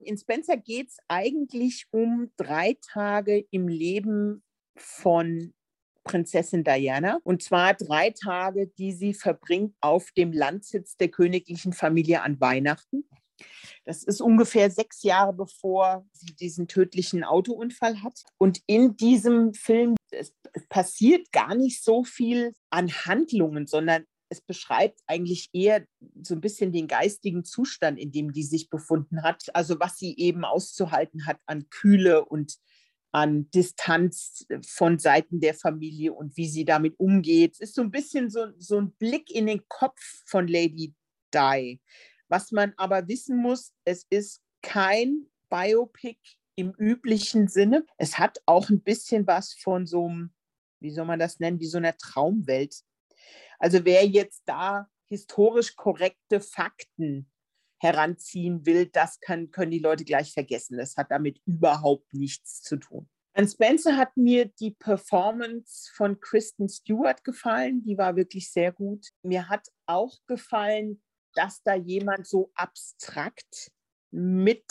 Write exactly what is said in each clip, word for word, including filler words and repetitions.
In Spencer geht es eigentlich um drei Tage im Leben von Prinzessin Diana. Und zwar drei Tage, die sie verbringt auf dem Landsitz der königlichen Familie an Weihnachten. Das ist ungefähr sechs Jahre, bevor sie diesen tödlichen Autounfall hat. Und in diesem Film es passiert gar nicht so viel an Handlungen, sondern es beschreibt eigentlich eher so ein bisschen den geistigen Zustand, in dem die sich befunden hat. Also was sie eben auszuhalten hat an Kühle und an Distanz von Seiten der Familie und wie sie damit umgeht. Es ist so ein bisschen so, so ein Blick in den Kopf von Lady Di. Was man aber wissen muss, es ist kein Biopic im üblichen Sinne. Es hat auch ein bisschen was von so einem, wie soll man das nennen, wie so einer Traumwelt. Also wer jetzt da historisch korrekte Fakten heranziehen will, das kann, können die Leute gleich vergessen. Das hat damit überhaupt nichts zu tun. An Spencer hat mir die Performance von Kristen Stewart gefallen. Die war wirklich sehr gut. Mir hat auch gefallen, dass da jemand so abstrakt mit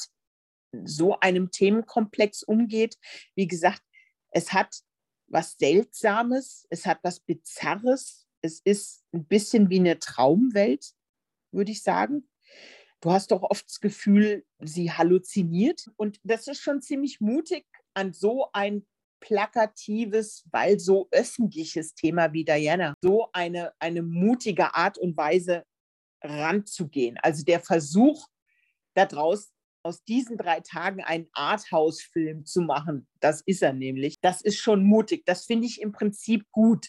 so einem Themenkomplex umgeht. Wie gesagt, es hat was Seltsames, es hat was Bizarres. Es ist ein bisschen wie eine Traumwelt, würde ich sagen. Du hast doch oft das Gefühl, sie halluziniert. Und das ist schon ziemlich mutig, an so ein plakatives, weil so öffentliches Thema wie Diana, so eine, eine mutige Art und Weise ranzugehen. Also der Versuch, daraus aus diesen drei Tagen einen Arthouse-Film zu machen, das ist er nämlich. Das ist schon mutig. Das finde ich im Prinzip gut.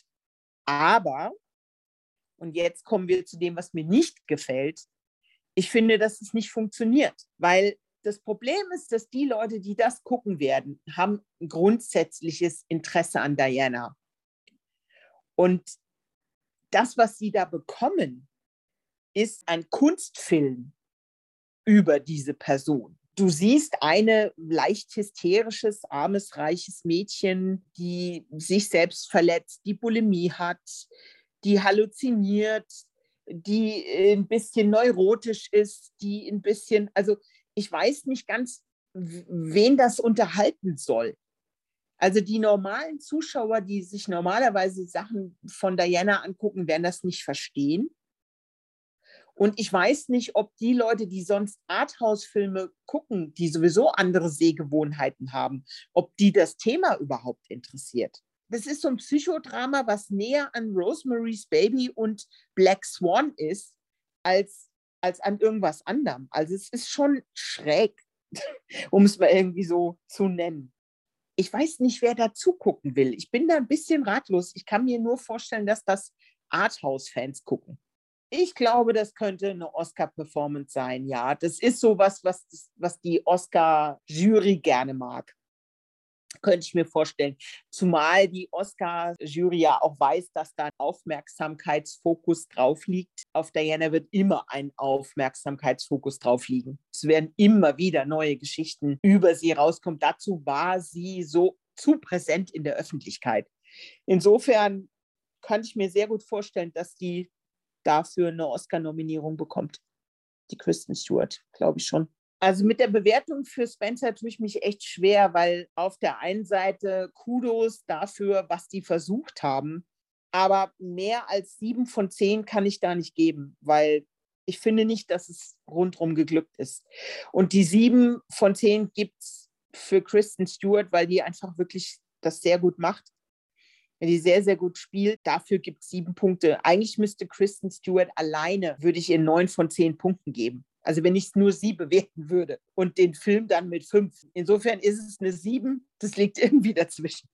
Aber, und jetzt kommen wir zu dem, was mir nicht gefällt, ich finde, dass es nicht funktioniert, weil das Problem ist, dass die Leute, die das gucken werden, haben ein grundsätzliches Interesse an Diana. Und das, was sie da bekommen, ist ein Kunstfilm über diese Person. Du siehst eine leicht hysterisches, armes, reiches Mädchen, die sich selbst verletzt, die Bulimie hat, die halluziniert, die ein bisschen neurotisch ist, die ein bisschen, also ich weiß nicht ganz, wen das unterhalten soll. Also die normalen Zuschauer, die sich normalerweise Sachen von Diana angucken, werden das nicht verstehen. Und ich weiß nicht, ob die Leute, die sonst Arthouse-Filme gucken, die sowieso andere Sehgewohnheiten haben, ob die das Thema überhaupt interessiert. Das ist so ein Psychodrama, was näher an Rosemary's Baby und Black Swan ist, als, als an irgendwas anderem. Also es ist schon schräg, um es mal irgendwie so zu nennen. Ich weiß nicht, wer da zugucken will. Ich bin da ein bisschen ratlos. Ich kann mir nur vorstellen, dass das Arthouse-Fans gucken. Ich glaube, das könnte eine Oscar-Performance sein, ja. Das ist sowas, was, was die Oscar-Jury gerne mag. Könnte ich mir vorstellen. Zumal die Oscar-Jury ja auch weiß, dass da ein Aufmerksamkeitsfokus drauf liegt. Auf Diana wird immer ein Aufmerksamkeitsfokus drauf liegen. Es werden immer wieder neue Geschichten über sie rauskommen. Dazu war sie so zu präsent in der Öffentlichkeit. Insofern kann ich mir sehr gut vorstellen, dass die dafür eine Oscar-Nominierung bekommt. Die Kristen Stewart, glaube ich schon. Also mit der Bewertung für Spencer tue ich mich echt schwer, weil auf der einen Seite Kudos dafür, was die versucht haben, aber mehr als sieben von zehn kann ich da nicht geben, weil ich finde nicht, dass es rundherum geglückt ist. Und die sieben von zehn gibt es für Kristen Stewart, weil die einfach wirklich das sehr gut macht, die sehr, sehr gut spielt. Dafür gibt es sieben Punkte. Eigentlich müsste Kristen Stewart alleine, würde ich ihr neun von zehn Punkten geben. Also wenn ich es nur sie bewerten würde und den Film dann mit fünf. Insofern ist es eine sieben, das liegt irgendwie dazwischen.